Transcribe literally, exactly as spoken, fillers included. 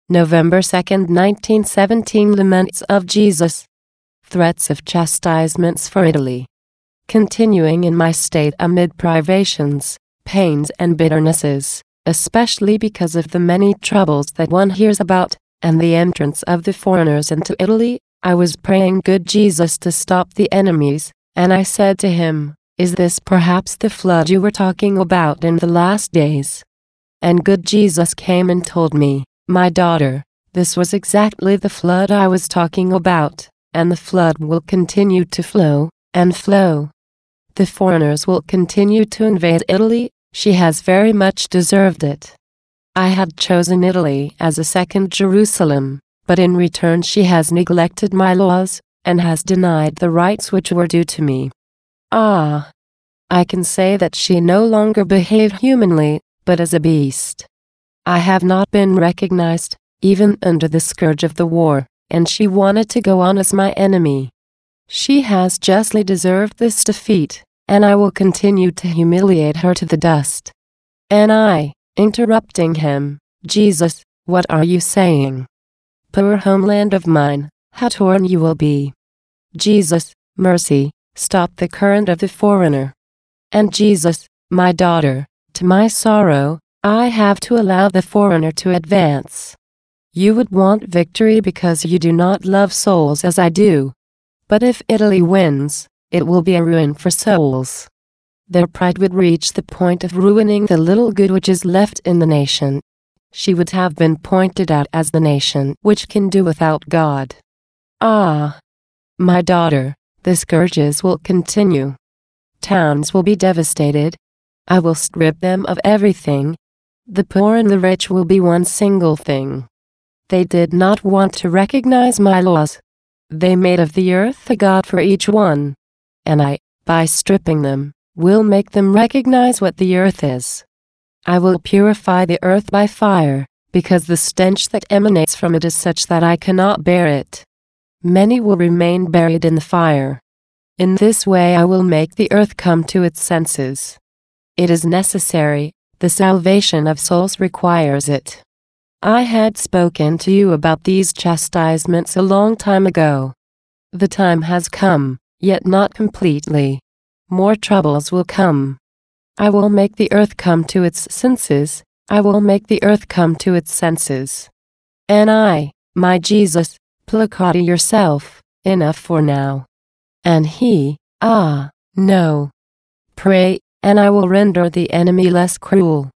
November second, nineteen seventeen. Laments of Jesus. Threats of chastisements for Italy. Continuing in my state amid privations, pains and bitternesses, especially because of the many troubles that one hears about, and the entrance of the foreigners into Italy, I was praying good Jesus to stop the enemies, and I said to him, "Is this perhaps the flood you were talking about in the last days?" And good Jesus came and told me, "My daughter, this was exactly the flood I was talking about, and the flood will continue to flow, and flow. The foreigners will continue to invade Italy. She has very much deserved it. I had chosen Italy as a second Jerusalem, but in return she has neglected my laws, and has denied the rights which were due to me. Ah! I can say that she no longer behaved humanly, but as a beast. I have not been recognized, even under the scourge of the war, and she wanted to go on as my enemy. She has justly deserved this defeat, and I will continue to humiliate her to the dust." And I, interrupting him, "Jesus, what are you saying? Poor homeland of mine, how torn you will be. Jesus, mercy, stop the current of the foreigner." And Jesus, "My daughter, to my sorrow, I have to allow the foreigner to advance. You would want victory because you do not love souls as I do. But if Italy wins, it will be a ruin for souls. Their pride would reach the point of ruining the little good which is left in the nation. She would have been pointed out as the nation which can do without God. Ah! My daughter, the scourges will continue. Towns will be devastated. I will strip them of everything. The poor and the rich will be one single thing. They did not want to recognize my laws. They made of the earth a god for each one. And I, by stripping them, will make them recognize what the earth is. I will purify the earth by fire, because the stench that emanates from it is such that I cannot bear it. Many will remain buried in the fire. In this way I will make the earth come to its senses. It is necessary, the salvation of souls requires it. I had spoken to you about these chastisements a long time ago. The time has come, yet not completely. More troubles will come. I will make the earth come to its senses. I will make the earth come to its senses. And I, my Jesus, placate yourself, enough for now. And he, ah, no. Pray, and I will render the enemy less cruel.